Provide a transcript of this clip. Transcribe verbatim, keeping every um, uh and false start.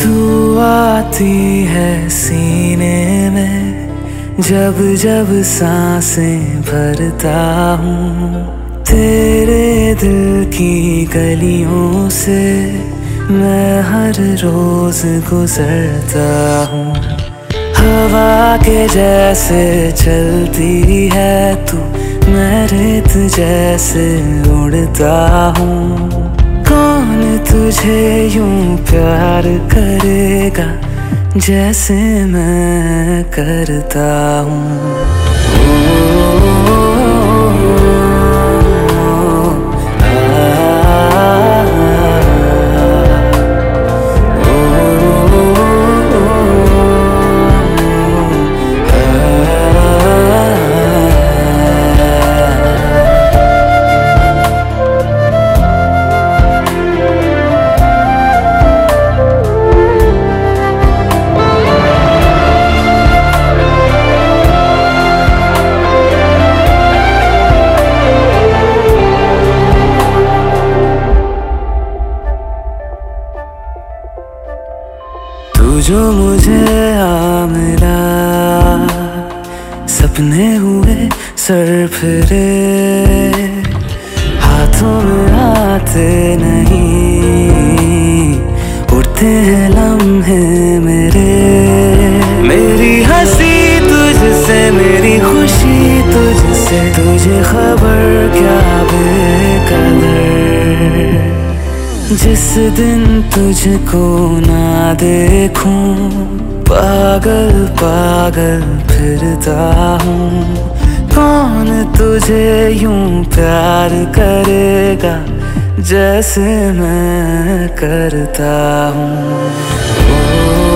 तू आती है सीने में, जब जब सांसें भरता हूँ। तेरे दिल की गलियों से मैं हर रोज गुजरता हूँ। हवा के जैसे चलती है तू, मैं रेत जैसे उड़ता हूँ। कौन तुझे यूं प्यार करेगा जैसे मैं करता हूँ। तू जो मुझे आ मिला, सपने हुए सर फिरे, हाथों में आते नहीं, उड़ते हैं लम्हे मेरे। मेरी हंसी तुझसे, मेरी खुशी तुझसे, तुझे खबर क्या बेकदर। जिस दिन तुझको ना देखूं, पागल पागल फिरता हूँ। कौन तुझे यूं प्यार करेगा जैसे मैं करता हूँ।